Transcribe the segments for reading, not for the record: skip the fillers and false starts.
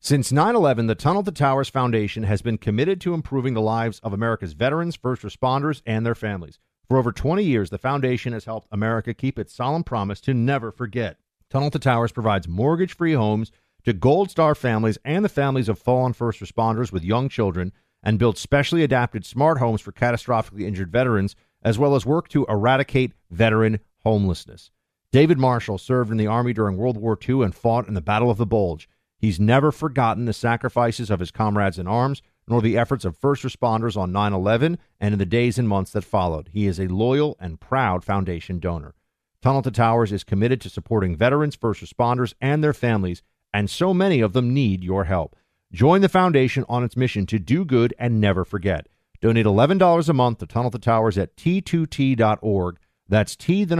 Since 9/11, the Tunnel to Towers Foundation has been committed to improving the lives of America's veterans, first responders, and their families. For over 20 years, the foundation has helped America keep its solemn promise to never forget. Tunnel to Towers provides mortgage-free homes to Gold Star families and the families of fallen first responders with young children, and builds specially adapted smart homes for catastrophically injured veterans, as well as work to eradicate veteran homelessness. David Marshall served in the Army during World War II and fought in the Battle of the Bulge. He's never forgotten the sacrifices of his comrades in arms, nor the efforts of first responders on 9/11 and in the days and months that followed. He is a loyal and proud foundation donor. Tunnel to Towers is committed to supporting veterans, first responders, and their families, and so many of them need your help. Join the foundation on its mission to do good and never forget. Donate $11 a month to Tunnel to Towers at T2T.org. That's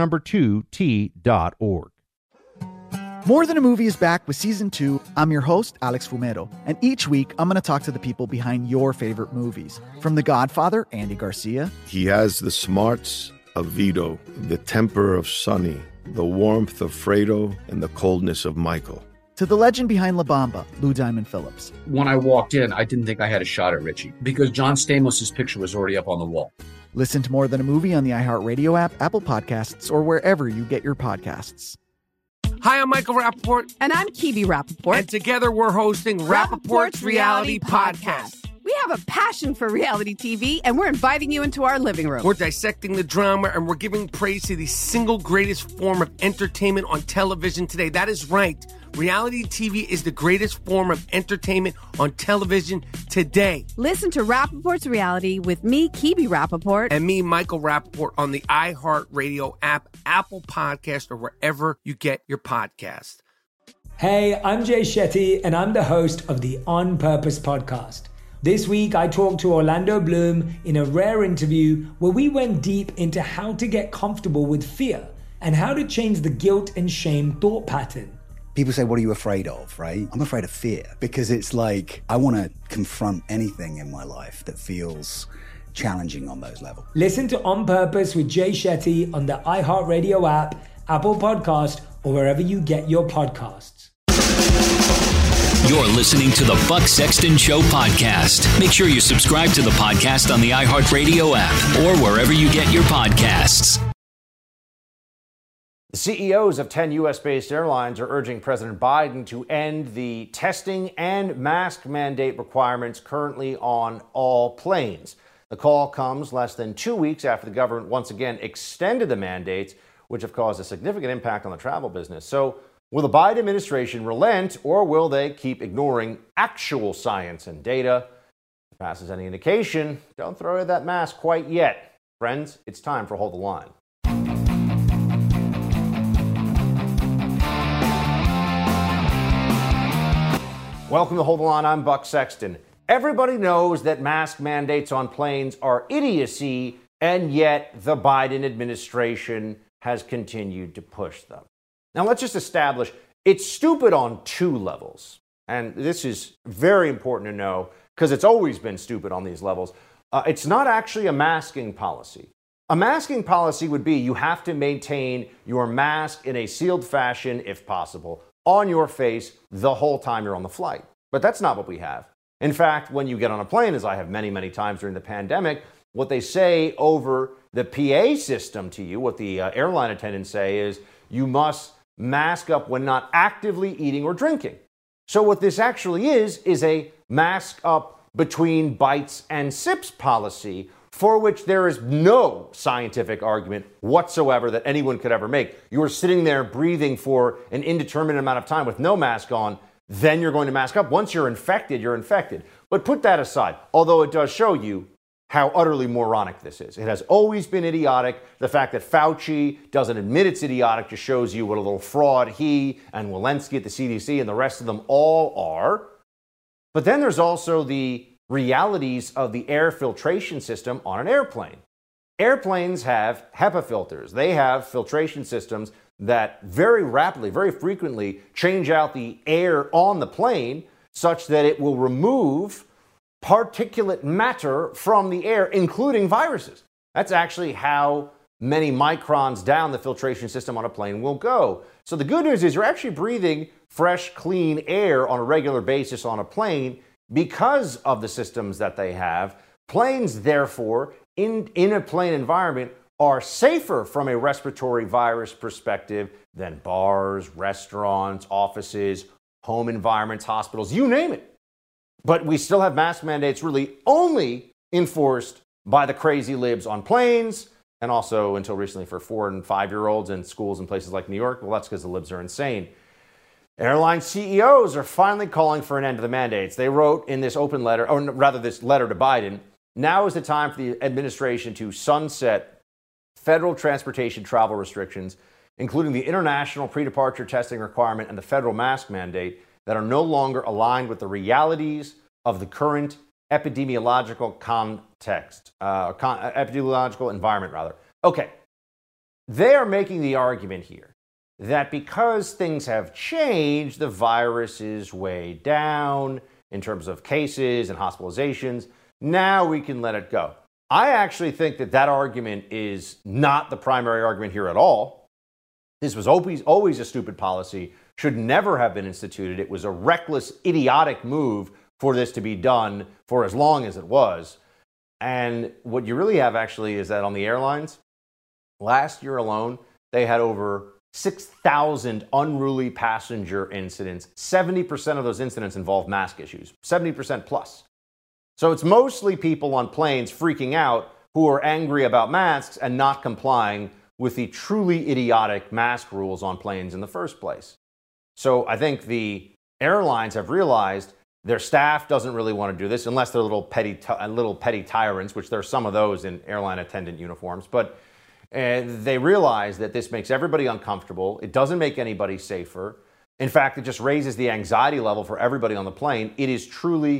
T2T.org. More Than a Movie is back with Season 2. I'm your host, Alex Fumero, and each week I'm going to talk to the people behind your favorite movies. From The Godfather, Andy Garcia. He has the smarts of Vito, the temper of Sonny, the warmth of Fredo, and the coldness of Michael. To the legend behind La Bamba, Lou Diamond Phillips. When I walked in, I didn't think I had a shot at Richie because John Stamos' picture was already up on the wall. Listen to More Than a Movie on the iHeartRadio app, Apple Podcasts, or wherever you get your podcasts. Hi, I'm Michael Rappaport. And I'm Kibi Rappaport. And together we're hosting Rappaport's Reality Podcast. We have a passion for reality TV, and we're inviting you into our living room. We're dissecting the drama, and we're giving praise to the single greatest form of entertainment on television today. That is right. Reality TV is the greatest form of entertainment on television today. Listen to Rappaport's Reality with me, Kibi Rappaport. And me, Michael Rappaport, on the iHeartRadio app, Apple Podcast, or wherever you get your podcast. Hey, I'm Jay Shetty, and I'm the host of the On Purpose podcast. This week, I talked to Orlando Bloom in a rare interview where we went deep into how to get comfortable with fear and how to change the guilt and shame thought pattern. People say, what are you afraid of, right? I'm afraid of fear because it's like I want to confront anything in my life that feels challenging on those levels. Listen to On Purpose with Jay Shetty on the iHeartRadio app, Apple Podcast, or wherever you get your podcasts. You're listening to the Buck Sexton Show podcast. Make sure you subscribe to the podcast on the iHeartRadio app or wherever you get your podcasts. The CEOs of 10 U.S.-based airlines are urging President Biden to end the testing and mask mandate requirements currently on all planes. The call comes less than 2 weeks after the government once again extended the mandates, which have caused a significant impact on the travel business. So, will the Biden administration relent, or will they keep ignoring actual science and data? If it passes any indication, don't throw away that mask quite yet. Friends, it's time for Hold the Line. Welcome to Hold the Line. I'm Buck Sexton. Everybody knows that mask mandates on planes are idiocy, and yet the Biden administration has continued to push them. Now, let's just establish it's stupid on two levels. And this is very important to know because it's always been stupid on these levels. It's not actually a masking policy. A masking policy would be you have to maintain your mask in a sealed fashion, if possible, on your face the whole time you're on the flight. But that's not what we have. In fact, when you get on a plane, as I have many, many times during the pandemic, what they say over the PA system to you, what the airline attendants say is you must mask up when not actively eating or drinking. So what this actually is a mask up between bites and sips policy, for which there is no scientific argument whatsoever that anyone could ever make. You are sitting there breathing for an indeterminate amount of time with no mask on, then you're going to mask up. Once you're infected, you're infected. But put that aside, although it does show you how utterly moronic this is. It has always been idiotic. The fact that Fauci doesn't admit it's idiotic just shows you what a little fraud he and Walensky at the CDC and the rest of them all are. But then there's also the realities of the air filtration system on an airplane. Airplanes have HEPA filters. They have filtration systems that very rapidly, very frequently change out the air on the plane such that it will remove particulate matter from the air, including viruses. That's actually how many microns down the filtration system on a plane will go. So the good news is you're actually breathing fresh, clean air on a regular basis on a plane because of the systems that they have. Planes, therefore, in a plane environment, are safer from a respiratory virus perspective than bars, restaurants, offices, home environments, hospitals, you name it. But we still have mask mandates really only enforced by the crazy libs on planes, and also until recently for 4 and 5-year-olds in schools in places like New York. Well, that's because the libs are insane. Airline CEOs are finally calling for an end to the mandates. They wrote in this open letter, or rather this letter to Biden, now is the time for the administration to sunset federal transportation travel restrictions, including the international pre-departure testing requirement and the federal mask mandate that are no longer aligned with the realities of the current epidemiological epidemiological environment, rather. Okay, they are making the argument here that because things have changed, the virus is way down in terms of cases and hospitalizations. Now we can let it go. I actually think that that argument is not the primary argument here at all. This was always a stupid policy, should never have been instituted. It was a reckless, idiotic move for this to be done for as long as it was. And what you really have actually is that on the airlines, last year alone, they had over 6,000 unruly passenger incidents. 70% of those incidents involve mask issues, 70% plus. So it's mostly people on planes freaking out who are angry about masks and not complying with the truly idiotic mask rules on planes in the first place. So I think the airlines have realized their staff doesn't really want to do this unless they're little petty tyrants, which there are some of those in airline attendant uniforms. But they realize that this makes everybody uncomfortable. It doesn't make anybody safer. In fact, it just raises the anxiety level for everybody on the plane. It is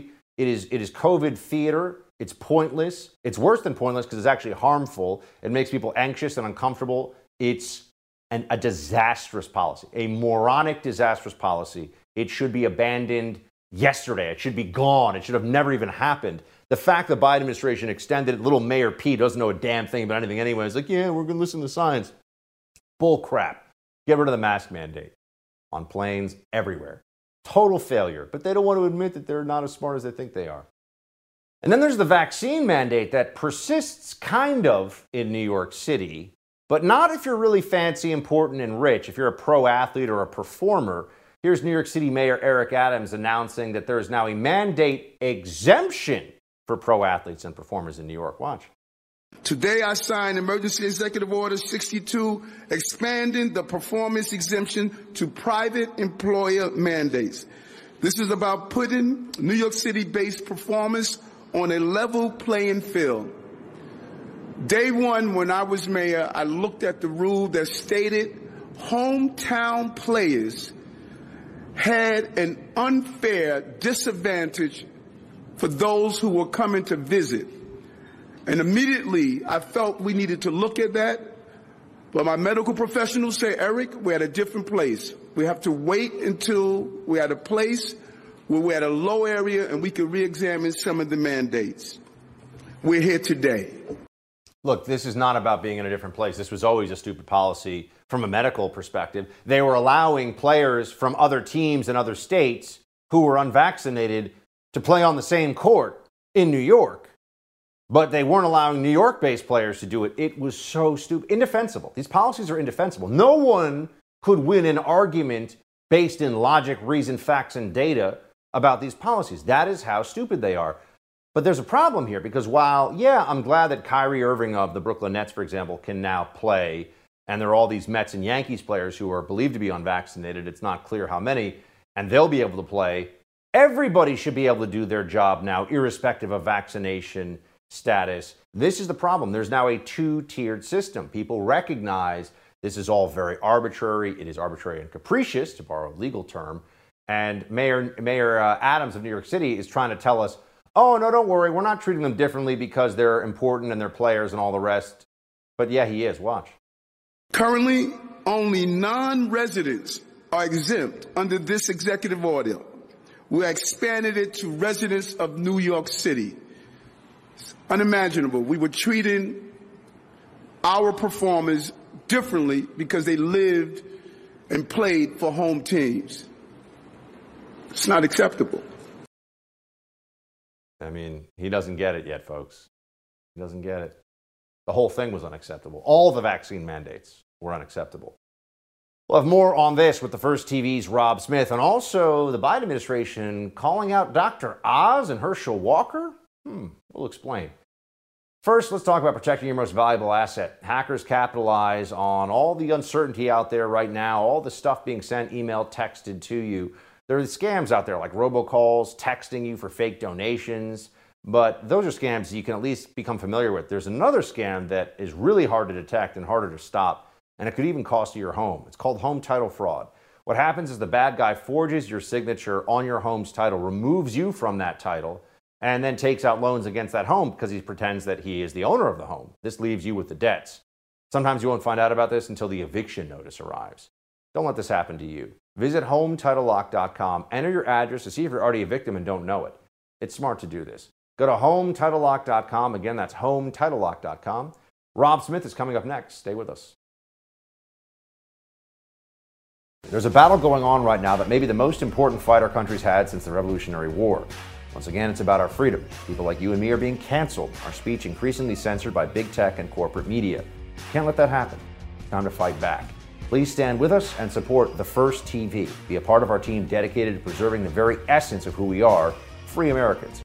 COVID theater. It's pointless. It's worse than pointless because it's actually harmful. It makes people anxious and uncomfortable. It's a disastrous policy, a moronic, disastrous policy. It should be abandoned yesterday. It should be gone. It should have never even happened. The fact the Biden administration extended it, little Mayor Pete doesn't know a damn thing about anything anyway. It's like, yeah, we're going to listen to science. Bull crap. Get rid of the mask mandate on planes everywhere. Total failure. But they don't want to admit that they're not as smart as they think they are. And then there's the vaccine mandate that persists kind of in New York City, but not if you're really fancy, important, and rich. If you're a pro athlete or a performer. Here's New York City Mayor Eric Adams announcing that there is now a mandate exemption for pro athletes and performers in New York. Watch. Today I signed Emergency Executive Order 62, expanding the performance exemption to private employer mandates. This is about putting New York City-based performers on a level playing field. Day one, when I was mayor, I looked at the rule that stated hometown players had an unfair disadvantage for those who were coming to visit. And immediately I felt we needed to look at that. But my medical professionals say, Eric, we're at a different place. We have to wait until we're at a place where we're at a low area and we can re-examine some of the mandates. We're here today. Look, this is not about being in a different place. This was always a stupid policy from a medical perspective. They were allowing players from other teams and other states who were unvaccinated to play on the same court in New York. But they weren't allowing New York-based players to do it. It was so stupid. Indefensible. These policies are indefensible. No one could win an argument based in logic, reason, facts, and data about these policies. That is how stupid they are. But there's a problem here because while, yeah, I'm glad that Kyrie Irving of the Brooklyn Nets, for example, can now play, and there are all these Mets and Yankees players who are believed to be unvaccinated. It's not clear how many, and they'll be able to play. Everybody should be able to do their job now, irrespective of vaccination status. This is the problem. There's now a two-tiered system. People recognize this is all very arbitrary. It is arbitrary and capricious, to borrow a legal term. And Mayor Adams of New York City is trying to tell us, oh, no, don't worry. We're not treating them differently because they're important and they're players and all the rest. But yeah, he is. Watch. Currently, only non-residents are exempt under this executive order. We expanded it to residents of New York City. It's unimaginable. We were treating our performers differently because they lived and played for home teams. It's not acceptable. I mean, he doesn't get it yet, folks. He doesn't get it. The whole thing was unacceptable. All the vaccine mandates were unacceptable. We'll have more on this with the First TV's Rob Smith, and also the Biden administration calling out Dr. Oz and Herschel Walker. We'll explain. First, let's talk about protecting your most valuable asset. Hackers capitalize on all the uncertainty out there right now, all the stuff being sent, emailed, texted to you. There are scams out there like robocalls, texting you for fake donations, but those are scams you can at least become familiar with. There's another scam that is really hard to detect and harder to stop, and it could even cost you your home. It's called home title fraud. What happens is the bad guy forges your signature on your home's title, removes you from that title, and then takes out loans against that home because he pretends that he is the owner of the home. This leaves you with the debts. Sometimes you won't find out about this until the eviction notice arrives. Don't let this happen to you. Visit HomeTitleLock.com. Enter your address to see if you're already a victim and don't know it. It's smart to do this. Go to HomeTitleLock.com. Again, that's HomeTitleLock.com. Rob Smith is coming up next. Stay with us. There's a battle going on right now that may be the most important fight our country's had since the Revolutionary War. Once again, it's about our freedom. People like you and me are being canceled, our speech increasingly censored by big tech and corporate media. Can't let that happen. Time to fight back. Please stand with us and support The First TV. Be a part of our team dedicated to preserving the very essence of who we are, free Americans.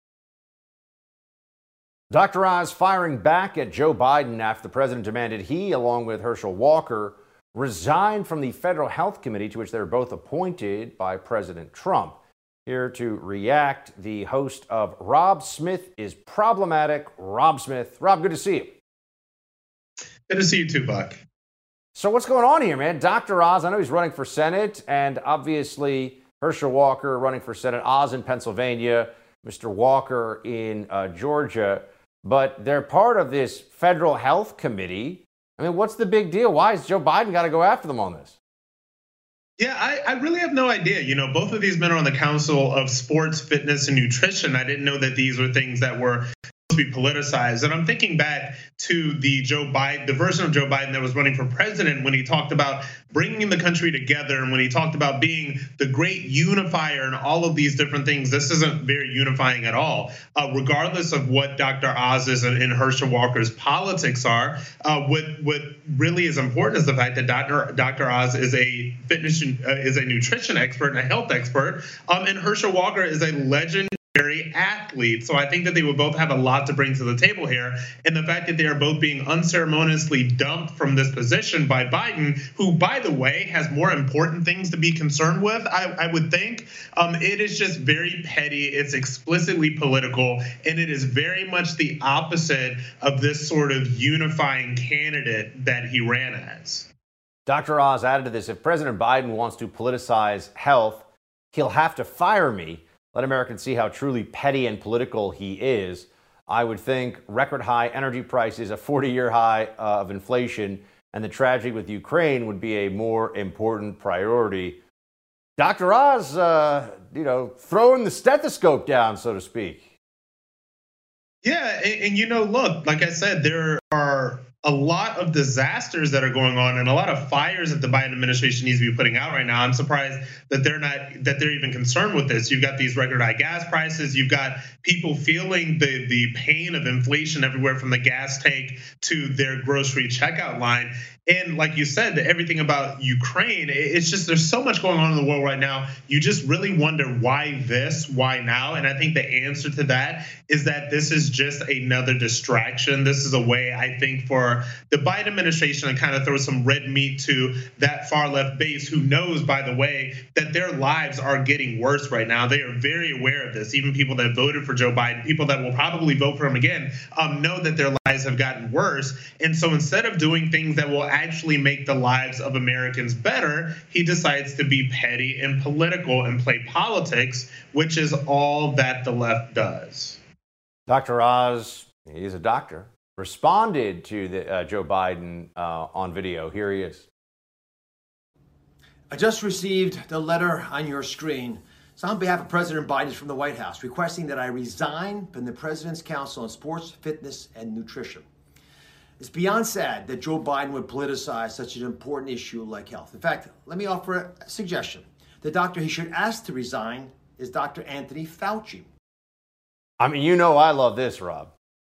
Dr. Oz firing back at Joe Biden after the president demanded he, along with Herschel Walker, resign from the Federal Health Committee to which they were both appointed by President Trump. Here to react, the host of Rob Smith is Problematic, Rob Smith. Rob, good to see you. Good to see you too, Buck. So what's going on here, man? Dr. Oz, I know he's running for Senate, and obviously Herschel Walker running for Senate. Oz in Pennsylvania, Mr. Walker in Georgia. But they're part of this Federal Health Committee. I mean, what's the big deal? Why has Joe Biden got to go after them on this? Yeah, I really have no idea. You know, both of these men are on the Council of Sports, Fitness, and Nutrition. I didn't know that these were things that were supposed to be politicized. And I'm thinking back to the version of Joe Biden that was running for president when he talked about bringing the country together and when he talked about being the great unifier and all of these different things. This isn't very unifying at all. Regardless of what Dr. Oz's and Herschel Walker's politics are, what really is important is the fact that Dr. Oz is a nutrition expert and a health expert, and Herschel Walker is a legendary athlete. So I think that they will both have a lot to bring to the table here. And the fact that they are both being unceremoniously dumped from this position by Biden, who, by the way, has more important things to be concerned with, I would think. It is just very petty. It's explicitly political. And it is very much the opposite of this sort of unifying candidate that he ran as. Dr. Oz added to this, if President Biden wants to politicize health, he'll have to fire me. Let Americans see how truly petty and political he is. I would think record high energy prices, a 40-year high of inflation, and the tragedy with Ukraine would be a more important priority. Dr. Oz, throwing the stethoscope down, so to speak. Yeah, and look, like I said, there are a lot of disasters that are going on and a lot of fires that the Biden administration needs to be putting out right now. I'm surprised that they're even concerned with this. You've got these record high gas prices. You've got people feeling the pain of inflation everywhere from the gas tank to their grocery checkout line. And like you said, everything about Ukraine, it's just there's so much going on in the world right now. You just really wonder why now? And I think the answer to that is that this is just another distraction. This is a way, I think, for the Biden administration to kind of throw some red meat to that far left base who knows, by the way, that their lives are getting worse right now. They are very aware of this. Even people that voted for Joe Biden, people that will probably vote for him again, know that their lives have gotten worse. And so instead of doing things that will actually make the lives of Americans better, he decides to be petty and political and play politics, which is all that the left does. Dr. Oz, he's a doctor, responded to the Joe Biden on video. Here he is. I just received the letter on your screen. It's on behalf of President Biden from the White House, requesting that I resign from the President's Council on Sports, Fitness, and Nutrition. It's beyond sad that Joe Biden would politicize such an important issue like health. In fact, let me offer a suggestion. The doctor he should ask to resign is is Dr. Anthony Fauci. I mean, you know I love this, Rob.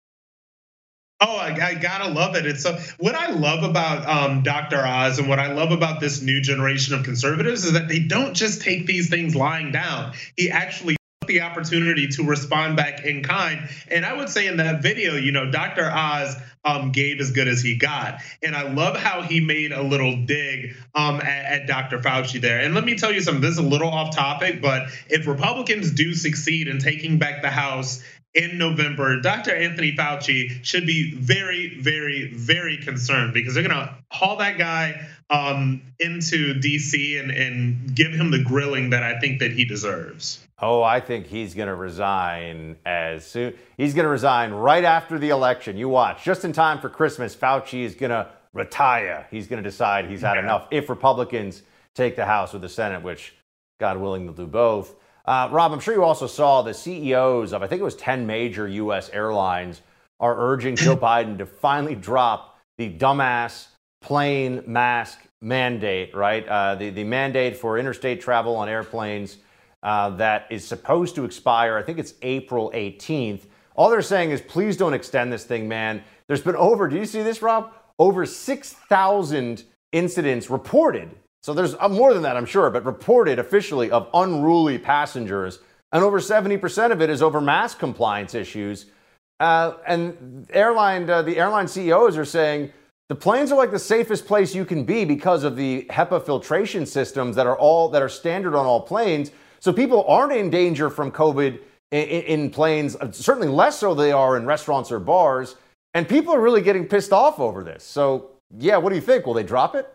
Oh, I gotta love it. It's what I love about Dr. Oz and what I love about this new generation of conservatives is that they don't just take these things lying down. He actually took the opportunity to respond back in kind. And I would say in that video, you know, Dr. Oz gave as good as he got. And I love how he made a little dig at Dr. Fauci there. And let me tell you something, this is a little off topic, but if Republicans do succeed in taking back the House in November, Dr. Anthony Fauci should be very, very, very concerned because they're going to haul that guy into DC and give him the grilling that I think that he deserves. Oh, I think he's going to resign as soon. He's going to resign right after the election. You watch. Just in time for Christmas, Fauci is going to retire. He's going to decide he's had enough if Republicans take the House or the Senate, which, God willing, they'll do both. Rob, I'm sure you also saw the CEOs of, I think it was 10 major U.S. airlines are urging Joe Biden to finally drop the dumbass plane mask mandate, right? The mandate for interstate travel on airplanes that is supposed to expire, I think it's April 18th. All they're saying is, please don't extend this thing, man. There's been do you see this, Rob? Over 6,000 incidents reported. So there's more than that, I'm sure, but reported officially of unruly passengers. And over 70% of it is over mask compliance issues. And the airline CEOs are saying the planes are like the safest place you can be because of the HEPA filtration systems that are standard on all planes. So people aren't in danger from COVID in planes, certainly less so they are in restaurants or bars. And people are really getting pissed off over this. So, yeah, what do you think? Will they drop it?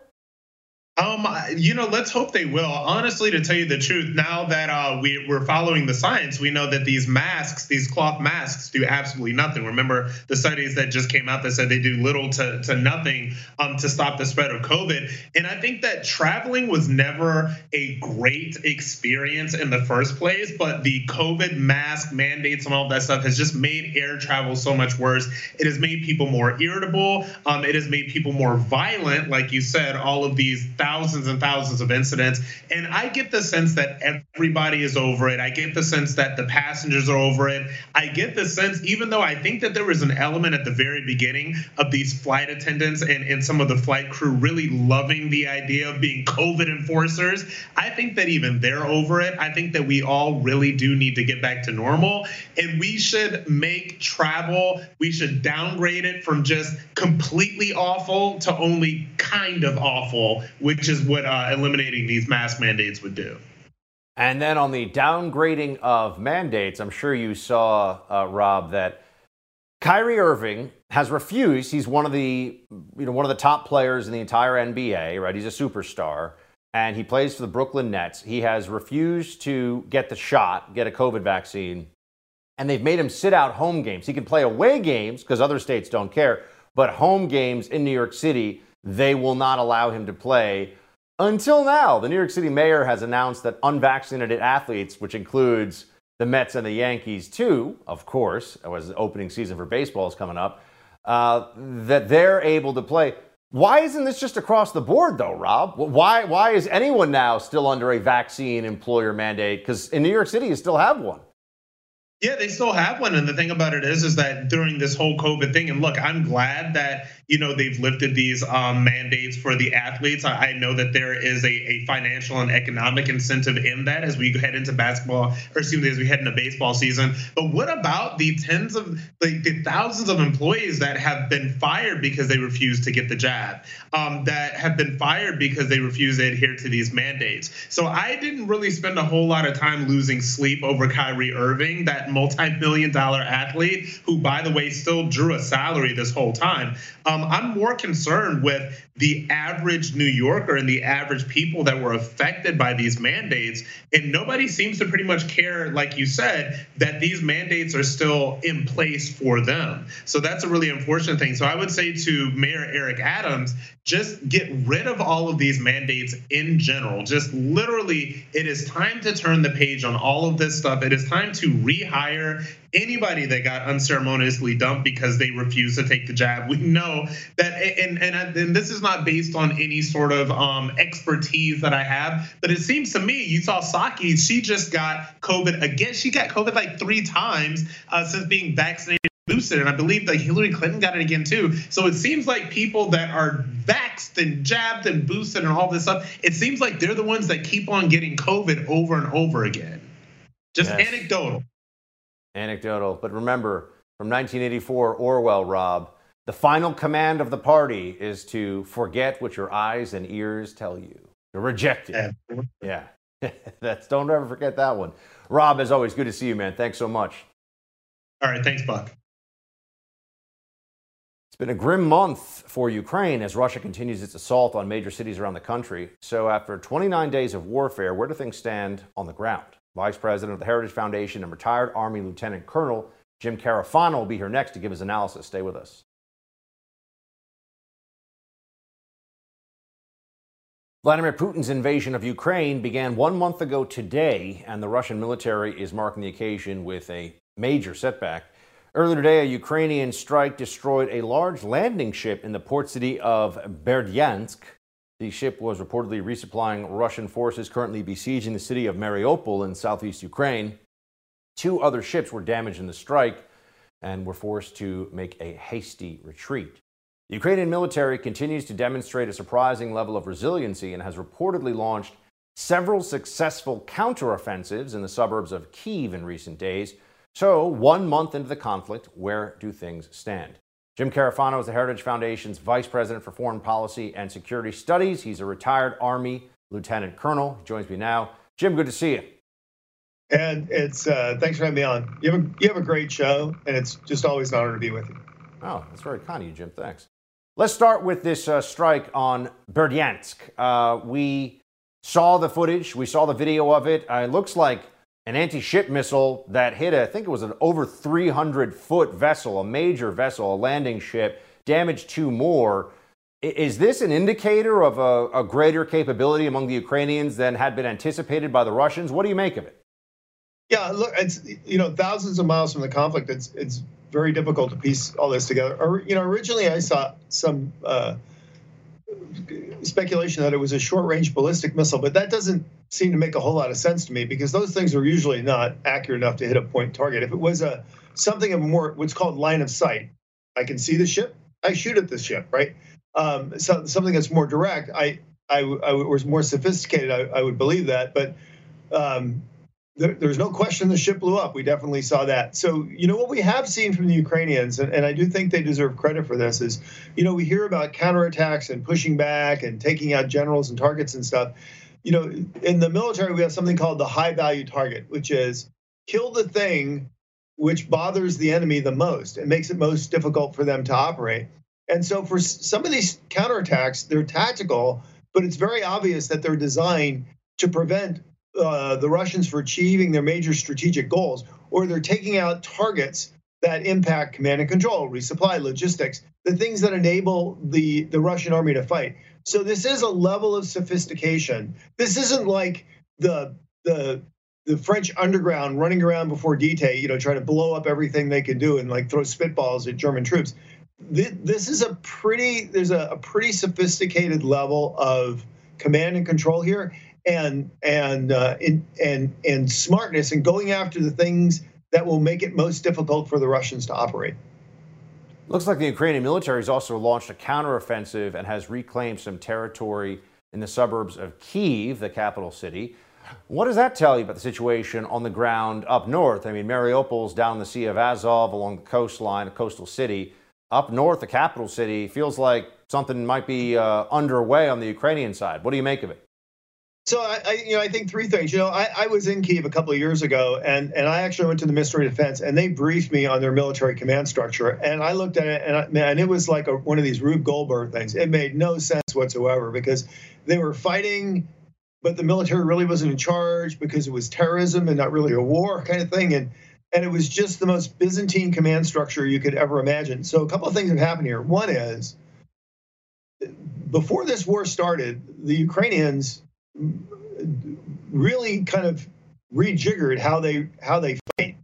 You know, let's hope they will. Honestly, to tell you the truth, now that we're following the science, we know that these masks, these cloth masks, do absolutely nothing. Remember the studies that just came out that said they do little to nothing to stop the spread of COVID. And I think that traveling was never a great experience in the first place, but the COVID mask mandates and all that stuff has just made air travel so much worse. It has made people more irritable. It has made people more violent, like you said, all of these thousands and thousands of incidents. And I get the sense that everybody is over it. I get the sense that the passengers are over it. I get the sense, even though I think that there was an element at the very beginning of these flight attendants and some of the flight crew really loving the idea of being COVID enforcers, I think that even they're over it. I think that we all really do need to get back to normal. And we should make travel, we should downgrade it from just completely awful to only kind of awful, which is what eliminating these mask mandates would do. And then on the downgrading of mandates, I'm sure you saw, Rob, that Kyrie Irving has refused. He's one of the top players in the entire NBA, right? He's a superstar, and he plays for the Brooklyn Nets. He has refused to get the shot, get a COVID vaccine, and they've made him sit out home games. He can play away games because other states don't care, but home games in New York City, they will not allow him to play until now. The New York City mayor has announced that unvaccinated athletes, which includes the Mets and the Yankees too, of course, it was the opening season for baseball is coming up, that they're able to play. Why isn't this just across the board though, Rob? Why is anyone now still under a vaccine employer mandate? Because in New York City, you still have one. Yeah, they still have one. And the thing about it is that during this whole COVID thing, and look, I'm glad that, they've lifted these mandates for the athletes. I know that there is a financial and economic incentive in that as we head into as we head into baseball season. But what about the the thousands of employees that have been fired because they refuse to get the jab, that have been fired because they refuse to adhere to these mandates? So I didn't really spend a whole lot of time losing sleep over Kyrie Irving, that multi-million-dollar athlete who, by the way, still drew a salary this whole time. I'm more concerned with the average New Yorker and the average people that were affected by these mandates. And nobody seems to pretty much care, like you said, that these mandates are still in place for them. So that's a really unfortunate thing. So I would say to Mayor Eric Adams, just get rid of all of these mandates in general. Just literally, it is time to turn the page on all of this stuff. It is time to rehire fire anybody that got unceremoniously dumped because they refused to take the jab. We know that, and this is not based on any sort of expertise that I have, but it seems to me, you saw Psaki, she just got COVID again. She got COVID like 3 times since being vaccinated. Boosted, and I believe like Hillary Clinton got it again too. So it seems like people that are vaxxed and jabbed and boosted and all this stuff, it seems like they're the ones that keep on getting COVID over and over again. Just anecdotal. Anecdotal. But remember, from 1984, Orwell, Rob, the final command of the party is to forget what your eyes and ears tell you. To reject it. Yeah. Don't ever forget that one. Rob, as always, good to see you, man. Thanks so much. All right. Thanks, Buck. It's been a grim month for Ukraine as Russia continues its assault on major cities around the country. So after 29 days of warfare, where do things stand on the ground? Vice President of the Heritage Foundation and retired Army Lieutenant Colonel Jim Carafano will be here next to give his analysis. Stay with us. Vladimir Putin's invasion of Ukraine began 1 month ago today, and the Russian military is marking the occasion with a major setback. Earlier today, a Ukrainian strike destroyed a large landing ship in the port city of Berdyansk. The ship was reportedly resupplying Russian forces currently besieging the city of Mariupol in southeast Ukraine. 2 other ships were damaged in the strike and were forced to make a hasty retreat. The Ukrainian military continues to demonstrate a surprising level of resiliency and has reportedly launched several successful counteroffensives in the suburbs of Kyiv in recent days. So, 1 month into the conflict, where do things stand? Jim Carafano is the Heritage Foundation's Vice President for Foreign Policy and Security Studies. He's a retired Army Lieutenant Colonel. He joins me now. Jim, good to see you. And it's thanks for having me on. You have a great show, and it's just always an honor to be with you. Oh, that's very kind of you, Jim. Thanks. Let's start with this strike on Berdyansk. We saw the footage. We saw the video of it. It looks like an anti-ship missile that hit, I think it was an over 300-foot vessel, a major vessel, a landing ship, damaged 2 more. Is this an indicator of a greater capability among the Ukrainians than had been anticipated by the Russians? What do you make of it? Yeah, look, it's thousands of miles from the conflict. It's very difficult to piece all this together. Originally I saw some speculation that it was a short-range ballistic missile, but that doesn't seem to make a whole lot of sense to me because those things are usually not accurate enough to hit a point target. If it was something of more what's called line of sight, I can see the ship, I shoot at the ship, right? So something that's more direct, I was more sophisticated, I would believe that, but there's no question the ship blew up. We definitely saw that. So, what we have seen from the Ukrainians, and I do think they deserve credit for this, is, we hear about counterattacks and pushing back and taking out generals and targets and stuff. In the military, we have something called the high value target, which is kill the thing which bothers the enemy the most and makes it most difficult for them to operate. And so for some of these counterattacks, they're tactical, but it's very obvious that they're designed to prevent the Russians from achieving their major strategic goals, or they're taking out targets that impact command and control, resupply, logistics, the things that enable the Russian army to fight. So this is a level of sophistication. This isn't like the French underground running around before D-Day, trying to blow up everything they can do and like throw spitballs at German troops. This is there's a pretty sophisticated level of command and control here, and smartness and going after the things that will make it most difficult for the Russians to operate. Looks like the Ukrainian military has also launched a counteroffensive and has reclaimed some territory in the suburbs of Kyiv, the capital city. What does that tell you about the situation on the ground up north? I mean, Mariupol's down the Sea of Azov along the coastline, a coastal city. Up north, the capital city, feels like something might be underway on the Ukrainian side. What do you make of it? So I think 3 things. I was in Kyiv a couple of years ago, and I actually went to the Ministry of Defense, and they briefed me on their military command structure. And I looked at it, and it was like one of these Rube Goldberg things. It made no sense whatsoever because they were fighting, but the military really wasn't in charge because it was terrorism and not really a war kind of thing. And it was just the most Byzantine command structure you could ever imagine. So a couple of things have happened here. One is, before this war started, the Ukrainians really kind of rejiggered how they fight.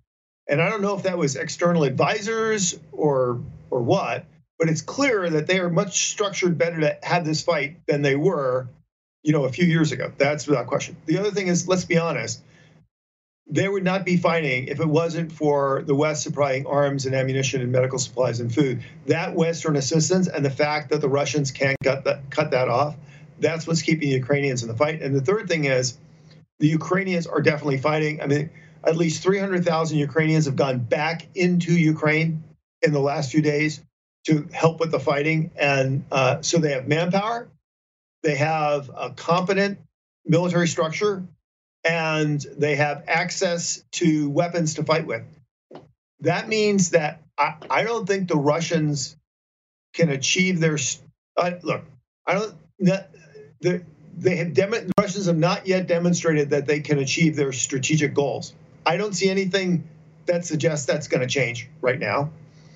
And I don't know if that was external advisors or what, but it's clear that they are much structured better to have this fight than they were, a few years ago. That's without question. The other thing is, let's be honest, they would not be fighting if it wasn't for the West supplying arms and ammunition and medical supplies and food. That Western assistance and the fact that the Russians can't cut that off, that's what's keeping the Ukrainians in the fight. And the third thing is, the Ukrainians are definitely fighting. I mean, at least 300,000 Ukrainians have gone back into Ukraine in the last few days to help with the fighting. And so they have manpower, they have a competent military structure, and they have access to weapons to fight with. That means that I don't think the Russians can achieve their look. I don't. The Russians have not yet demonstrated that they can achieve their strategic goals. I don't see anything that suggests that's going to change right now.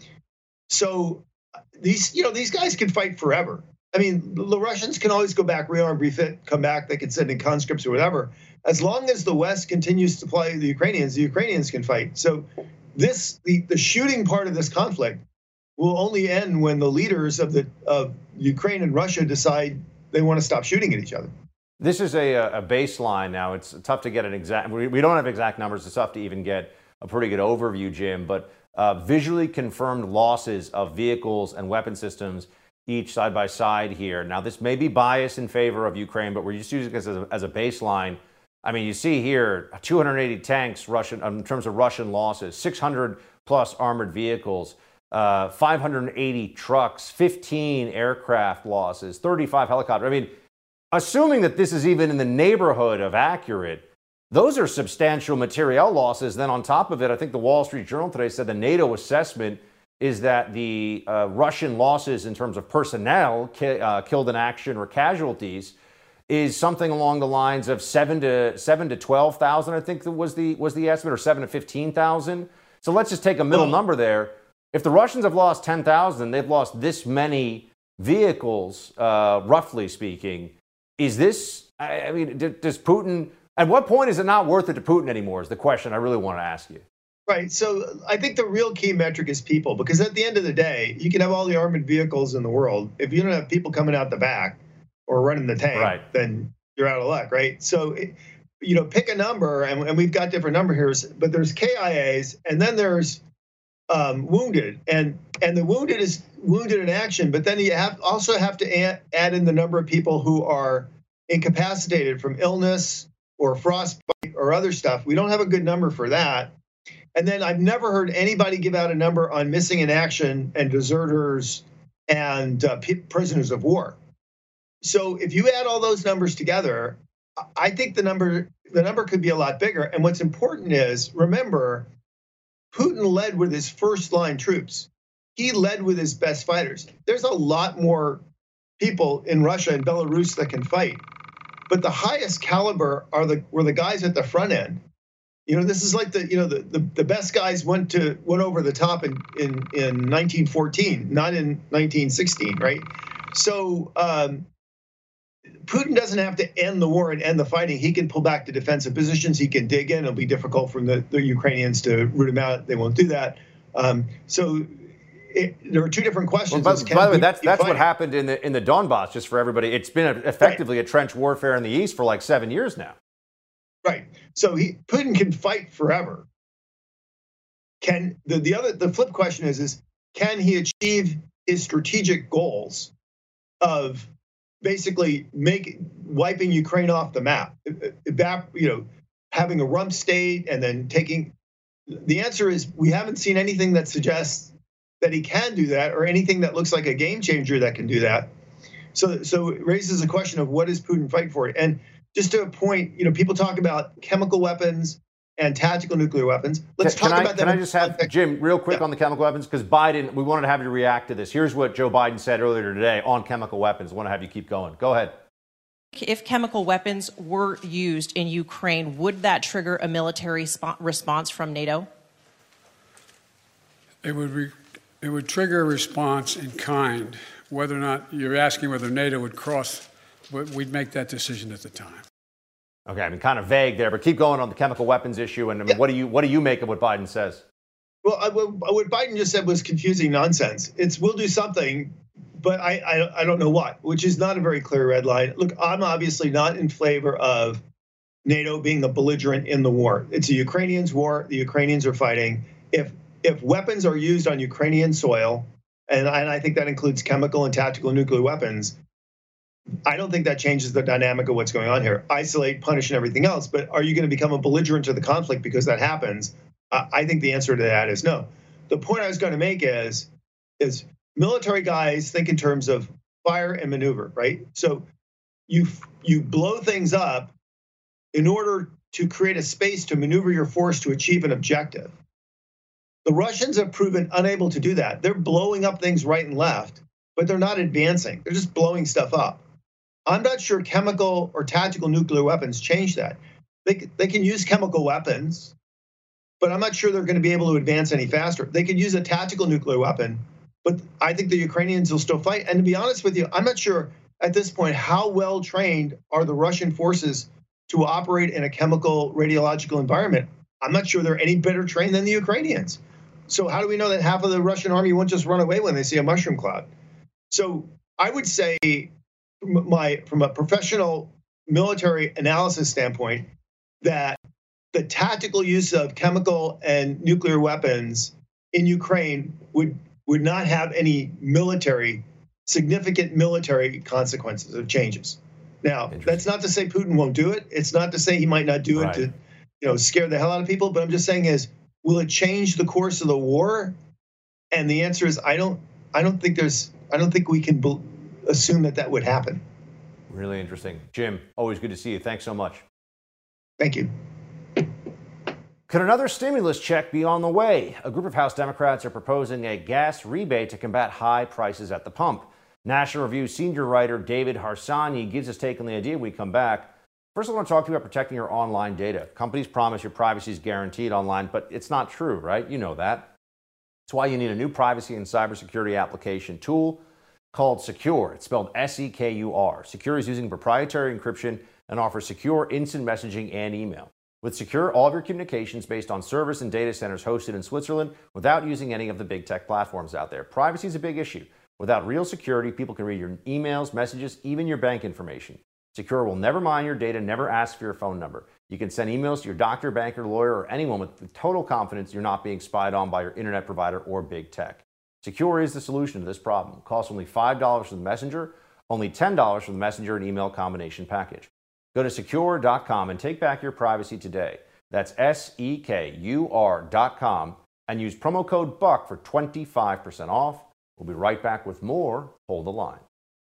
So these guys can fight forever. I mean, the Russians can always go back, rearm, refit, come back. They can send in conscripts or whatever. As long as the West continues to play the Ukrainians can fight. So the shooting part of this conflict will only end when the leaders of Ukraine and Russia decide they want to stop shooting at each other. This is a baseline now. It's tough to get an exact, we don't have exact numbers. It's tough to even get a pretty good overview, Jim, but visually confirmed losses of vehicles and weapon systems each side by side here. Now, this may be biased in favor of Ukraine, but we're just using this as a baseline. I mean, you see here 280 tanks Russian in terms of Russian losses, 600 plus armored vehicles, 580 trucks, 15 aircraft losses, 35 helicopters. I mean, assuming that this is even in the neighborhood of accurate, those are substantial materiel losses. Then on top of it, I think the Wall Street Journal today said the NATO assessment is that the Russian losses in terms of personnel killed in action or casualties is something along the lines of 7 to 12,000. I think that was the estimate, or 7 to 15,000. So let's just take a middle number there. If the Russians have lost 10,000, they've lost this many vehicles, roughly speaking. Is this? I mean, does Putin? At what point is it not worth it to Putin anymore? Is the question I really want to ask you. Right. So I think the real key metric is people, because at the end of the day, you can have all the armored vehicles in the world. If you don't have people coming out the back or running the tank, right, then you're out of luck, right? So, pick a number, and we've got different number here, but there's KIAs, and then there's wounded, and the wounded is wounded in action, but then you also have to add in the number of people who are incapacitated from illness or frostbite or other stuff. We don't have a good number for that. And then I've never heard anybody give out a number on missing in action and deserters and prisoners of war. So if you add all those numbers together, I think the number could be a lot bigger. And what's important is, remember, Putin led with his first line troops. He led with his best fighters. There's a lot more people in Russia and Belarus that can fight, but the highest caliber were the guys at the front end. This is like the best guys went over the top in 1914, not in 1916, right? So Putin doesn't have to end the war and end the fighting. He can pull back to defensive positions. He can dig in. It'll be difficult for the Ukrainians to root him out. They won't do that. There are two different questions. Well, by the way, that's what happened in the Donbass. Just for everybody, it's been effectively a trench warfare in the east for like 7 years now. Right. So Putin can fight forever. Can the flip question is can he achieve his strategic goals of basically wiping Ukraine off the map, having a rump state and then taking? The answer is we haven't seen anything that suggests that he can do that, or anything that looks like a game changer that can do that. So it raises a question of what does Putin fight for? And just to a point, people talk about chemical weapons and tactical nuclear weapons. Let's talk about that. Can I just have Jim real quick on the chemical weapons? Because Biden, we wanted to have you react to this. Here's what Joe Biden said earlier today on chemical weapons. I want to have you keep going. Go ahead. If chemical weapons were used in Ukraine, would that trigger a military response from NATO? It would trigger a response in kind. Whether or not you're asking whether NATO would cross, we'd make that decision at the time. Okay, I mean, kind of vague there, but keep going on the chemical weapons issue. And I mean, what do you make of what Biden says? Well, what Biden just said was confusing nonsense. It's we'll do something, but I don't know what, which is not a very clear red line. Look, I'm obviously not in favor of NATO being the belligerent in the war. It's a Ukrainians' war. The Ukrainians are fighting. If weapons are used on Ukrainian soil, and I think that includes chemical and tactical nuclear weapons, I don't think that changes the dynamic of what's going on here. Isolate, punish, and everything else. But are you going to become a belligerent to the conflict because that happens? I think the answer to that is no. The point I was going to make is military guys think in terms of fire and maneuver, right? So you blow things up in order to create a space to maneuver your force to achieve an objective. The Russians have proven unable to do that. They're blowing up things right and left, but they're not advancing. They're just blowing stuff up. I'm not sure chemical or tactical nuclear weapons change that. They can use chemical weapons, but I'm not sure they're going to be able to advance any faster. They could use a tactical nuclear weapon, but I think the Ukrainians will still fight. And to be honest with you, I'm not sure at this point how well trained are the Russian forces to operate in a chemical radiological environment. I'm not sure they're any better trained than the Ukrainians. So how do we know that half of the Russian army won't just run away when they see a mushroom cloud? So I would say from a professional military analysis standpoint, that the tactical use of chemical and nuclear weapons in Ukraine would not have any significant military consequences of changes. Now, that's not to say Putin won't do it. It's not to say he might not do it to, scare the hell out of people. But I'm just saying will it change the course of the war? And the answer is I don't think we can assume that would happen. Really interesting. Jim, always good to see you. Thanks so much. Thank you. Could another stimulus check be on the way? A group of House Democrats are proposing a gas rebate to combat high prices at the pump. National Review senior writer David Harsanyi gives his take on the idea when we come back. First, I want to talk to you about protecting your online data. Companies promise your privacy is guaranteed online, but it's not true, right? You know that. That's why you need a new privacy and cybersecurity application tool called Secure. It's spelled S-E-K-U-R. Secure is using proprietary encryption and offers secure instant messaging and email. With Secure, all of your communications based on servers and data centers hosted in Switzerland without using any of the big tech platforms out there. Privacy is a big issue. Without real security, people can read your emails, messages, even your bank information. Secure will never mine your data, never ask for your phone number. You can send emails to your doctor, banker, lawyer, or anyone with total confidence you're not being spied on by your internet provider or big tech. Secure is the solution to this problem. It costs only $5 for the messenger, only $10 for the messenger and email combination package. Go to secure.com and take back your privacy today. That's SEKUR.com and use promo code BUCK for 25% off. We'll be right back with more. Hold the line.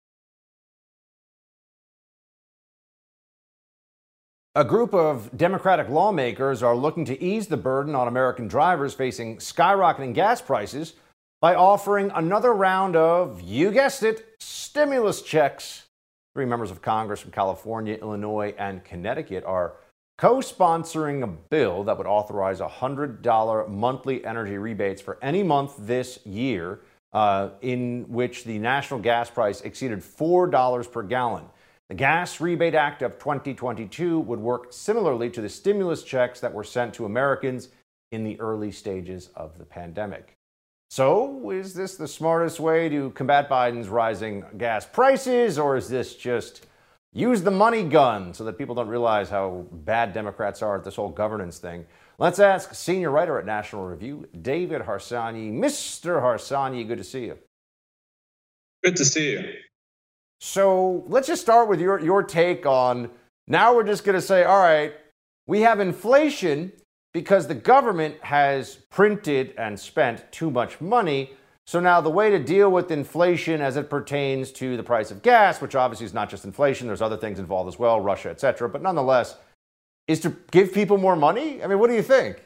A group of Democratic lawmakers are looking to ease the burden on American drivers facing skyrocketing gas prices by offering another round of, you guessed it, stimulus checks. 3 members of Congress from California, Illinois, and Connecticut are co-sponsoring a bill that would authorize $100 monthly energy rebates for any month this year in which the national gas price exceeded $4 per gallon. The Gas Rebate Act of 2022 would work similarly to the stimulus checks that were sent to Americans in the early stages of the pandemic. So, is this the smartest way to combat Biden's rising gas prices, or is this just use the money gun so that people don't realize how bad Democrats are at this whole governance thing? Let's ask senior writer at National Review, David Harsanyi. Mr. Harsanyi, good to see you. Good to see you. So let's just start with your take on, now we're just going to say, all right, we have inflation because the government has printed and spent too much money. So now the way to deal with inflation as it pertains to the price of gas, which obviously is not just inflation, there's other things involved as well, Russia, et cetera, but nonetheless, is to give people more money? I mean, what do you think?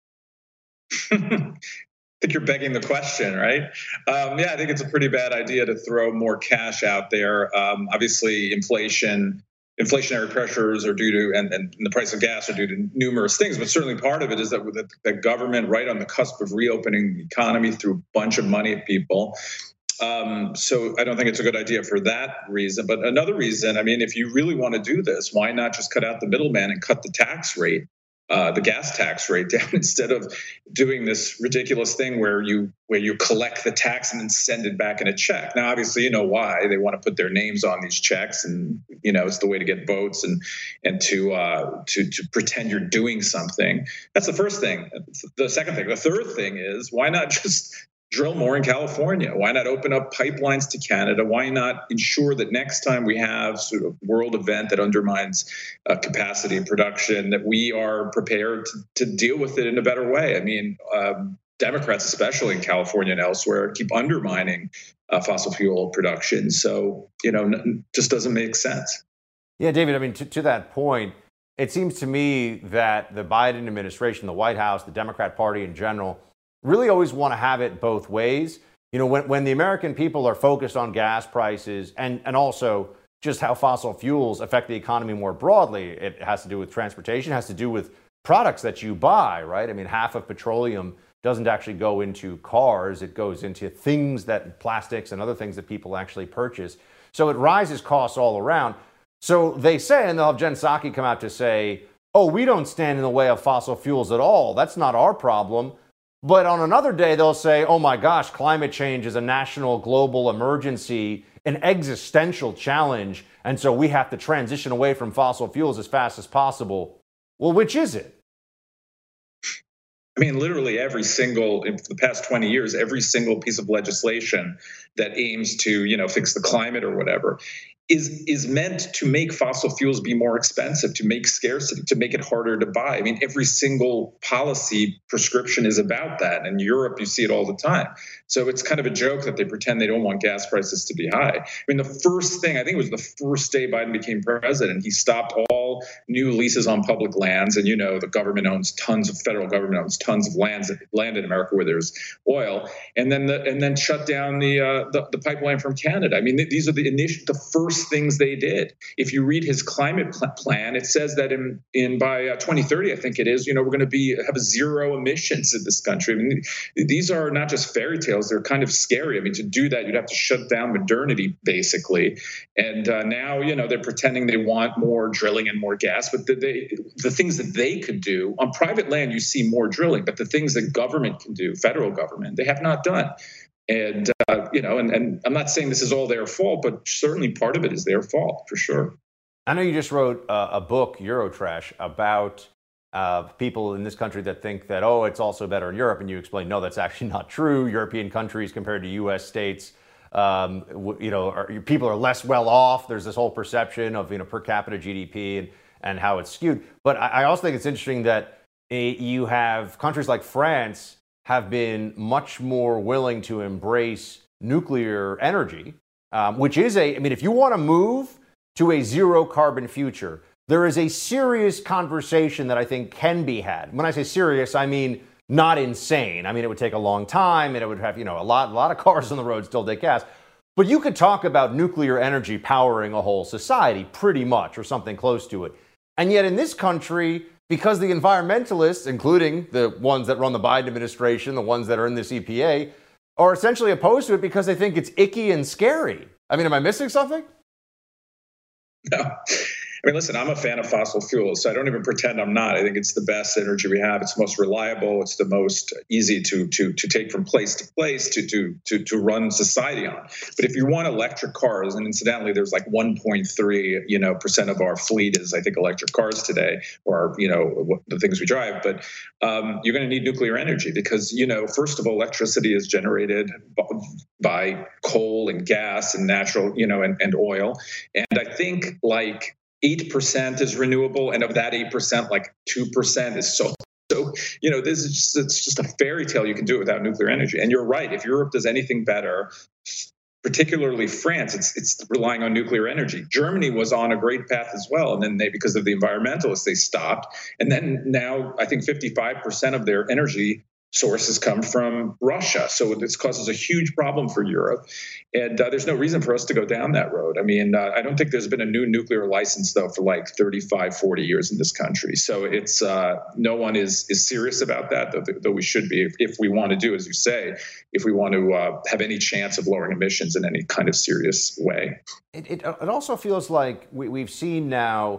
I think you're begging the question, right? Yeah, I think it's a pretty bad idea to throw more cash out there. Obviously, inflationary pressures are due to, and the price of gas are due to numerous things, but certainly part of it is that with the government right on the cusp of reopening the economy threw a bunch of money at people. So I don't think it's a good idea for that reason. But another reason, I mean, if you really want to do this, why not just cut out the middleman and cut the tax rate? the gas tax rate down instead of doing this ridiculous thing where you collect the tax and then send it back in a check. Now, obviously, you know why they want to put their names on these checks, and it's the way to get votes and to pretend you're doing something. That's the first thing. The second thing, the third thing is, why not just drill more in California? Why not open up pipelines to Canada? Why not ensure that next time we have sort of world event that undermines capacity and production, that we are prepared to deal with it in a better way? I mean, Democrats, especially in California and elsewhere, keep undermining fossil fuel production. So, just doesn't make sense. Yeah, David, I mean, to that point, it seems to me that the Biden administration, the White House, the Democrat Party in general, really always want to have it both ways. When the American people are focused on gas prices and also just how fossil fuels affect the economy more broadly, it has to do with transportation, has to do with products that you buy, right? I mean, half of petroleum doesn't actually go into cars. It goes into things plastics and other things that people actually purchase. So it rises costs all around. So they say, and they'll have Jen Psaki come out to say, oh, we don't stand in the way of fossil fuels at all. That's not our problem. But on another day, they'll say, oh my gosh, climate change is a national global emergency, an existential challenge, and so we have to transition away from fossil fuels as fast as possible. Well, which is it? I mean, literally in the past 20 years, every single piece of legislation that aims to, fix the climate or whatever is meant to make fossil fuels be more expensive, to make scarcity, to make it harder to buy. I mean, every single policy prescription is about that. In Europe, you see it all the time. So it's kind of a joke that they pretend they don't want gas prices to be high. I mean, the first thing, I think it was the first day Biden became president, he stopped all new leases on public lands. And, the federal government owns tons of land in America where there's oil, and then shut down the pipeline from Canada. I mean, these are the first things they did. If you read his climate plan, it says that by 2030, I think it is, we're going to have zero emissions in this country. I mean, these are not just fairy tales; they're kind of scary. I mean, to do that, you'd have to shut down modernity, basically. And now, they're pretending they want more drilling and more gas, but the things that they could do on private land, you see more drilling, but the things that government can do, federal government, they have not done. And, and I'm not saying this is all their fault, but certainly part of it is their fault, for sure. I know you just wrote a book, Eurotrash, about people in this country that think that, oh, it's also better in Europe. And you explain, no, that's actually not true. European countries compared to U.S. states, people are less well off. There's this whole perception of, per capita GDP and how it's skewed. But I also think it's interesting that you have countries like France have been much more willing to embrace nuclear energy, which is if you want to move to a zero carbon future, there is a serious conversation that I think can be had. When I say serious, I mean not insane. I mean, it would take a long time and it would have, a lot of cars on the road still take gas. But you could talk about nuclear energy powering a whole society pretty much, or something close to it. And yet in this country, because the environmentalists, including the ones that run the Biden administration, the ones that are in this EPA, are essentially opposed to it because they think it's icky and scary. I mean, am I missing something? No. I mean, listen, I'm a fan of fossil fuels, so I don't even pretend I'm not. I think it's the best energy we have. It's the most reliable. It's the most easy to take from place to place to run society on. But if you want electric cars, and incidentally, there's like 1.3 percent of our fleet is, I think, electric cars today, or the things we drive. But you're going to need nuclear energy because first of all, electricity is generated by coal and gas and natural and oil, and I think 8% is renewable, and of that 8%, 2% is solar. So, this is it's just a fairy tale. You can do it without nuclear energy. And you're right. If Europe does anything better, particularly France, it's relying on nuclear energy. Germany was on a great path as well. And then because of the environmentalists, they stopped. And then now I think 55% of their energy sources come from Russia. So this causes a huge problem for Europe. And there's no reason for us to go down that road. I mean, I don't think there's been a new nuclear license, though, for 35, 40 years in this country. So it's no one is serious about that, though we should be, if we want to do, as you say, if we want to have any chance of lowering emissions in any kind of serious way. It also feels like we've seen now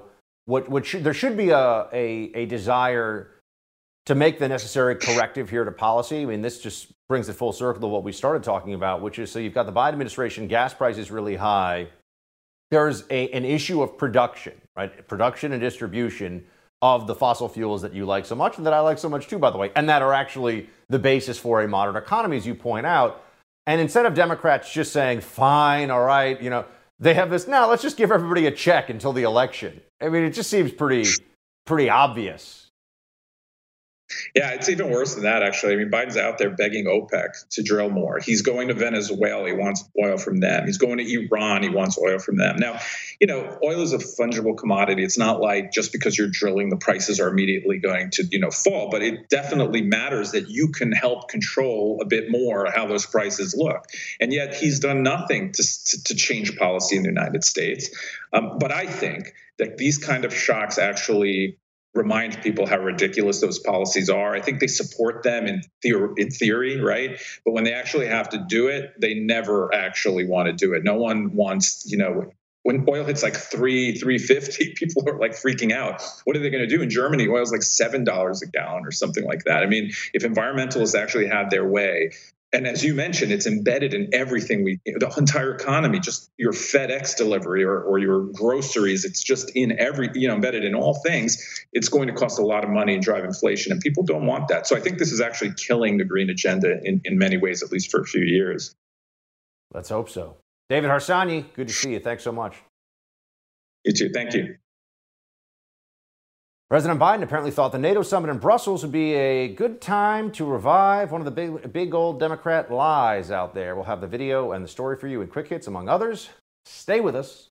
there should be a desire to make the necessary corrective here to policy. I mean, this just brings it full circle to what we started talking about, which is, so you've got the Biden administration, gas prices really high. There's an issue of production, right? Production and distribution of the fossil fuels that you like so much, and that I like so much too, by the way, and that are actually the basis for a modern economy, as you point out. And instead of Democrats just saying, fine, all right, they have this, now let's just give everybody a check until the election. I mean, it just seems pretty obvious. Yeah, it's even worse than that, actually. I mean, Biden's out there begging OPEC to drill more. He's going to Venezuela. He wants oil from them. He's going to Iran. He wants oil from them. Now, oil is a fungible commodity. It's not like just because you're drilling, the prices are immediately going to, fall. But it definitely matters that you can help control a bit more how those prices look. And yet he's done nothing to change policy in the United States. But I think that these kind of shocks actually remind people how ridiculous those policies are. I think they support them in theory, right? But when they actually have to do it, they never actually want to do it. No one wants, when oil hits like $3.50, people are like freaking out. What are they going to do? In Germany, oil's like $7 a gallon or something like that. I mean, if environmentalists actually had their way, and as you mentioned, it's embedded in everything the entire economy, just your FedEx delivery or your groceries. It's just in embedded in all things. It's going to cost a lot of money and drive inflation, and people don't want that. So I think this is actually killing the green agenda in many ways, at least for a few years. Let's hope so. David Harsanyi, good to see you. Thanks so much. You too. Thank you. President Biden apparently thought the NATO summit in Brussels would be a good time to revive one of the big old Democrat lies out there. We'll have the video and the story for you in quick hits, among others. Stay with us.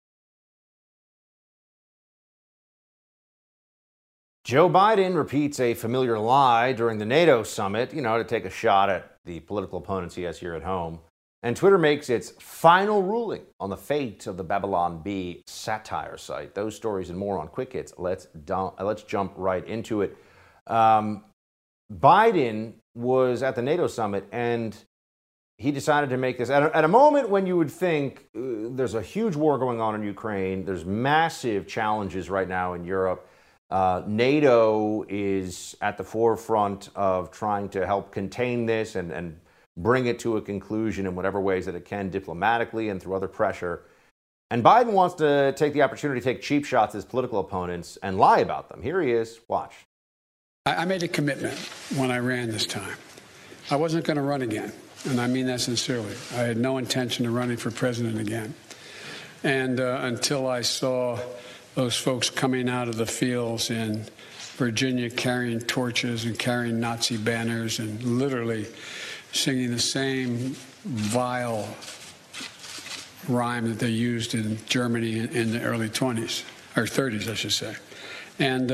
Joe Biden repeats a familiar lie during the NATO summit, to take a shot at the political opponents he has here at home. And Twitter makes its final ruling on the fate of the Babylon Bee satire site. Those stories and more on Quick Hits. Let's jump right into it. Biden was at the NATO summit, and he decided to make this at a moment when you would think there's a huge war going on in Ukraine. There's massive challenges right now in Europe. NATO is at the forefront of trying to help contain this and bring it to a conclusion in whatever ways that it can, diplomatically and through other pressure. And Biden wants to take the opportunity to take cheap shots at his political opponents and lie about them. Here he is. Watch. I made a commitment when I ran this time. I wasn't going to run again, and I mean that sincerely. I had no intention of running for president again. And until I saw those folks coming out of the fields in Virginia carrying torches and carrying Nazi banners and literally singing the same vile rhyme that they used in Germany in the early 20s, or 30s, I should say. And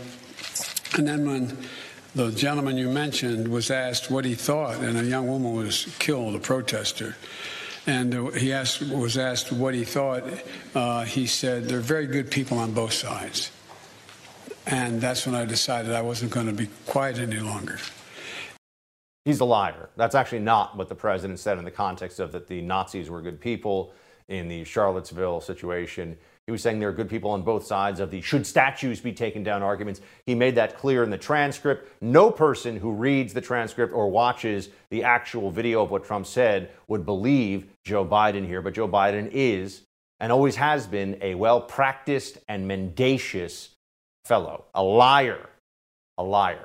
then when the gentleman you mentioned was asked what he thought, and a young woman was killed, a protester, and he was asked what he thought, he said, "They're very good people on both sides." And that's when I decided I wasn't going to be quiet any longer. He's a liar. That's actually not what the president said in the context of that the Nazis were good people in the Charlottesville situation. He was saying there are good people on both sides of the should statues be taken down arguments. He made that clear in the transcript. No person who reads the transcript or watches the actual video of what Trump said would believe Joe Biden here. But Joe Biden is, and always has been, a well-practiced and mendacious fellow. A liar. A liar.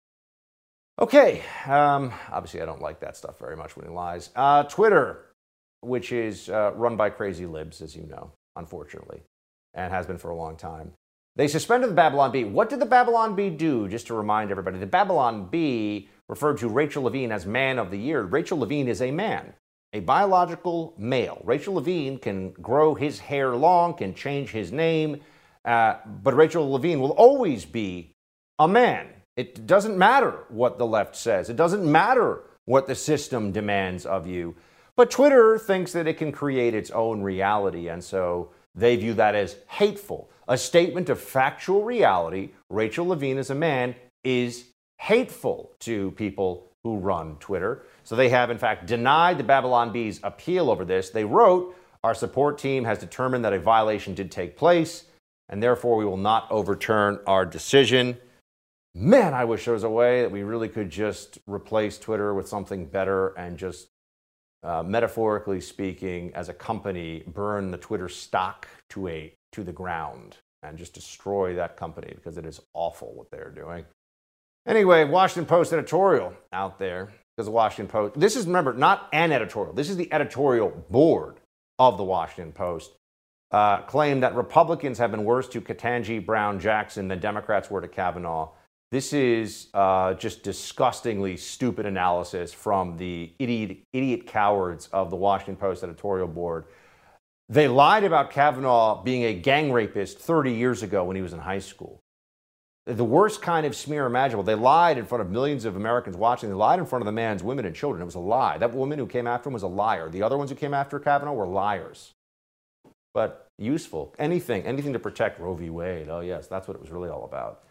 Okay, obviously I don't like that stuff very much when he lies. Twitter, which is run by crazy libs, as you know, unfortunately, and has been for a long time. They suspended the Babylon Bee. What did the Babylon Bee do? Just to remind everybody, the Babylon Bee referred to Rachel Levine as Man of the Year. Rachel Levine is a man, a biological male. Rachel Levine can grow his hair long, can change his name, but Rachel Levine will always be a man. It doesn't matter what the left says. It doesn't matter what the system demands of you. But Twitter thinks that it can create its own reality, and so they view that as hateful. A statement of factual reality, Rachel Levine as a man, is hateful to people who run Twitter. So they have, in fact, denied the Babylon Bee's appeal over this. They wrote, "Our support team has determined that a violation did take place, and therefore we will not overturn our decision. Man, I wish there was a way that we really could just replace Twitter with something better and just, metaphorically speaking, as a company, burn the Twitter stock to the ground and just destroy that company, because it is awful what they're doing. Anyway, Washington Post editorial out there, because the Washington Post, this is, remember, not an editorial, this is the editorial board of the Washington Post, claimed that Republicans have been worse to Ketanji Brown Jackson than Democrats were to Kavanaugh. This is just disgustingly stupid analysis from the idiot cowards of the Washington Post editorial board. They lied about Kavanaugh being a gang rapist 30 years ago when he was in high school. The worst kind of smear imaginable. They lied in front of millions of Americans watching. They lied in front of the man's women and children. It was a lie. That woman who came after him was a liar. The other ones who came after Kavanaugh were liars. But useful. Anything to protect Roe v. Wade. Oh, yes, that's what it was really all about.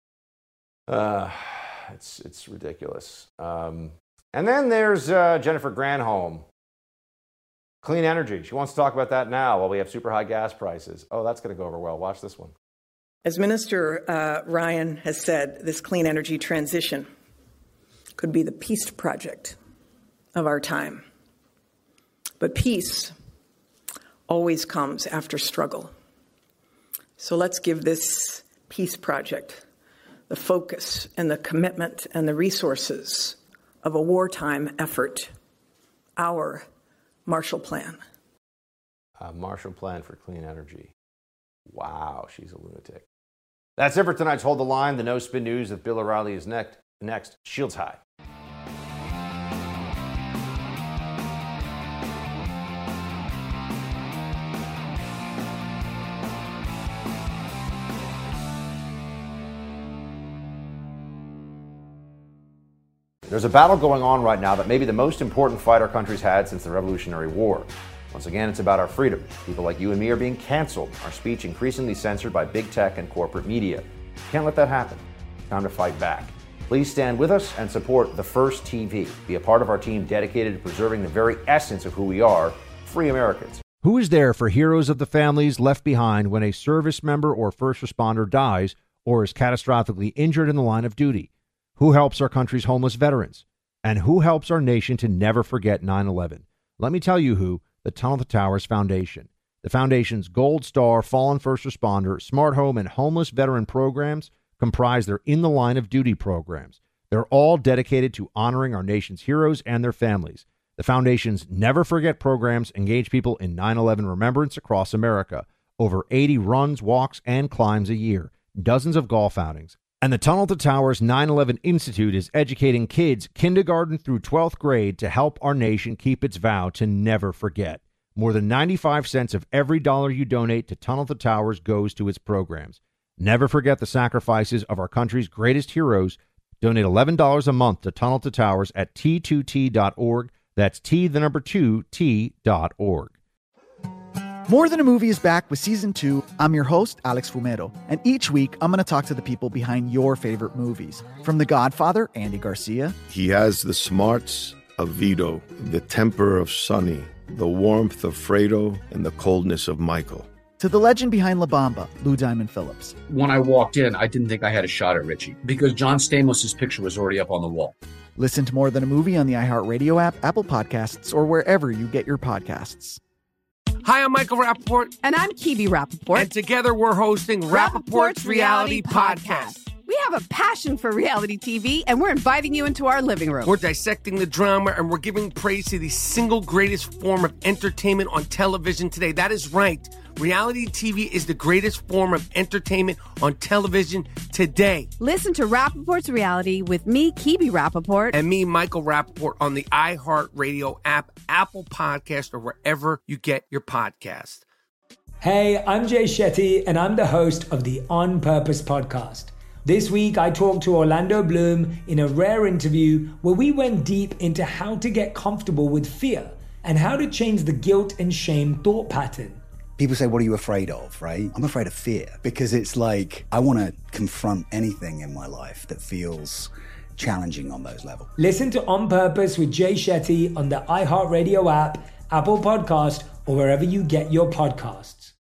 It's ridiculous. And then there's Jennifer Granholm. Clean energy. She wants to talk about that now while we have super high gas prices. Oh, that's going to go over well. Watch this one. As Minister Ryan has said, this clean energy transition could be the peace project of our time. But peace always comes after struggle. So let's give this peace project the focus and the commitment and the resources of a wartime effort, our Marshall Plan. Marshall Plan for clean energy. Wow, she's a lunatic. That's it for tonight's Hold the Line. The No Spin News with Bill O'Reilly is next. Shields high. There's a battle going on right now that may be the most important fight our country's had since the Revolutionary War. Once again, it's about our freedom. People like you and me are being canceled, our speech increasingly censored by big tech and corporate media. Can't let that happen. It's time to fight back. Please stand with us and support The First TV. Be a part of our team dedicated to preserving the very essence of who we are, free Americans. Who is there for heroes of the families left behind when a service member or first responder dies or is catastrophically injured in the line of duty? Who helps our country's homeless veterans? And who helps our nation to never forget 9/11? Let me tell you who. The Tunnel to Towers Foundation. The Foundation's Gold Star, Fallen First Responder, Smart Home, and Homeless Veteran programs comprise their In the Line of Duty programs. They're all dedicated to honoring our nation's heroes and their families. The Foundation's Never Forget programs engage people in 9/11 remembrance across America. Over 80 runs, walks, and climbs a year. Dozens of golf outings. And the Tunnel to Towers 9/11 Institute is educating kids kindergarten through 12th grade to help our nation keep its vow to never forget. More than 95 cents of every dollar you donate to Tunnel to Towers goes to its programs. Never forget the sacrifices of our country's greatest heroes. Donate $11 a month to Tunnel to Towers at T2T.org. That's T2T.org. More Than a Movie is back with Season 2. I'm your host, Alex Fumero, and each week I'm going to talk to the people behind your favorite movies. From The Godfather, Andy Garcia. He has the smarts of Vito, the temper of Sonny, the warmth of Fredo, and the coldness of Michael. To the legend behind La Bamba, Lou Diamond Phillips. When I walked in, I didn't think I had a shot at Richie because John Stamos' picture was already up on the wall. Listen to More Than a Movie on the iHeartRadio app, Apple Podcasts, or wherever you get your podcasts. Hi, I'm Michael Rappaport. And I'm Kibi Rappaport. And together we're hosting Rappaport's Reality Podcast. We have a passion for reality TV, and we're inviting you into our living room. We're dissecting the drama, and we're giving praise to the single greatest form of entertainment on television today. That is right. Reality TV is the greatest form of entertainment on television today. Listen to Rappaport's Reality with me, Kibi Rappaport. And me, Michael Rappaport, on the iHeartRadio app, Apple Podcast, or wherever you get your podcast. Hey, I'm Jay Shetty, and I'm the host of the On Purpose podcast. This week, I talked to Orlando Bloom in a rare interview where we went deep into how to get comfortable with fear and how to change the guilt and shame thought pattern. People say, what are you afraid of, right? I'm afraid of fear because it's like I want to confront anything in my life that feels challenging on those levels. Listen to On Purpose with Jay Shetty on the iHeartRadio app, Apple Podcast, or wherever you get your podcasts.